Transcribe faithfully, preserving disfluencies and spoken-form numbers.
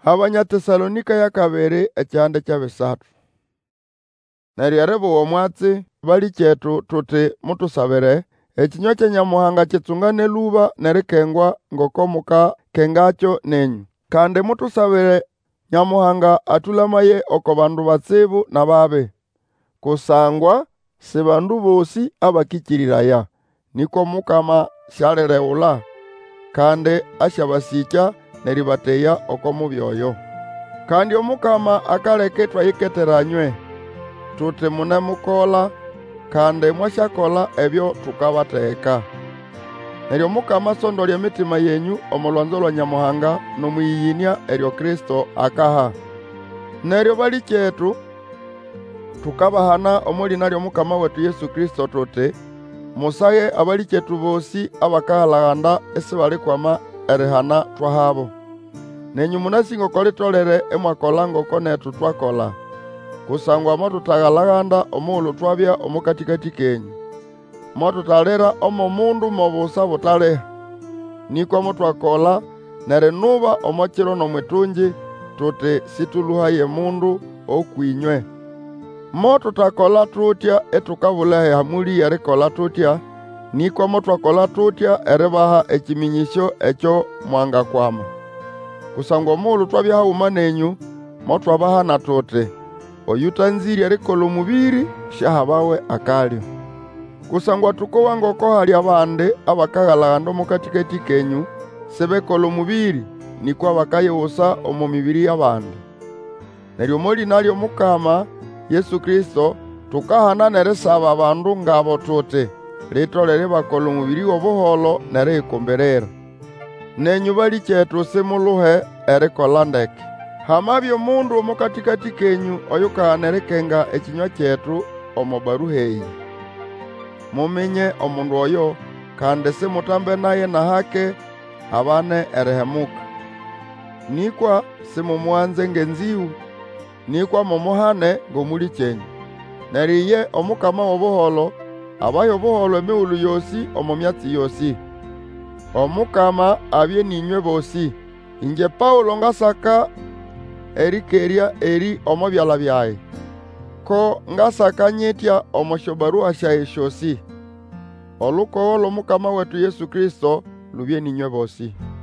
Abanyatesalonika ya kabiri ekyande kya bisatu. Neryo eribuwa omwatsi bali kyetu tuti mutusabire ekinywa kya Nyamuhanga kitsungane luba nerikengwa ngoko muka kengakyo nenyu. Kandi mutusabire Nyamuhanga atulamaye oko bandu batsibu na babi. Kusangwa si bandu bosi abakikiriraya, niko Mukama syalireghula, kandi asyabasikya neribateya oko mubyoyo. Kandi Omukama akaleka ithwayiketeranywe, tuti munemukola, kandi mwasyakola ebyo tukabatheka. Neryo Mukama asondolya emitima yenyu omulwanzo lwa Nyamuhanga nomwiyiyinia eryo Kristo akaha. Neryo bali kyetu, tukabahana omulina ly'Omukama wetu Yesu Kristo tuti, musaghe abali kyetu bosi abakaghalhaghanda isibalikwama erihana twahabo. Nenyu munasi ngoko litolere imwakola ngoko netu twakola. Kusangwa motutaghalhaghanda omughulhu twabya omukatikati kenyu. Motutalira omo mundu mobusa butaliha. Nikwa mutwakola nerinuba omo kiro n'omwitungi tuti situluhaye mundu okwinywe. Motutakola tutya etukabula ehamuli yerikola tutya, nikwa motwakola tutya eribaha ekiminyisyo ekyo mwangakwama. Kusangwa omughulhu twabya haghuma nenyu, motwabahana tuti, oyutanzire erikola omubiri syahabawe akalyo. Kusangwa tukowa ngoko hali abandi abakaghalhaghanda omukatikati kenyu sibekola omubiri, nikwa bakayiwusa omu mibiri y'abandi. Neryo omulina ly'Omukama Yesu Kristo tukahana nerisaba abandu ngabo tuti litolere bakola omubiri w'obuholo neriyikumberera. Nenyu bali kyetu simuluhe erikola ndeke. Hamabya omundu omukatikati kenyu oyukahana erikenga ekinywa kyetu omo baruha eyi. Muminye omundu oyo, kandi simutambe naye na hake abane erihemuka. Nikwa simumuwanze ng'enziwu, nikwa mumuhane ng'omuli kyenyu. Neryo iye Omukama w'obuholo abahe obuholo emighulhu yosi omu myatsi yosi. Omukama abye ninywe bosi. Inje Paulo ngasaka erikerya eri omo byala byaye, ko ngasaka nyitya omo syobaruha syaye syosi. Olukogho lw'Omukama wetu Yesu Kristo lubye ninywe bosi.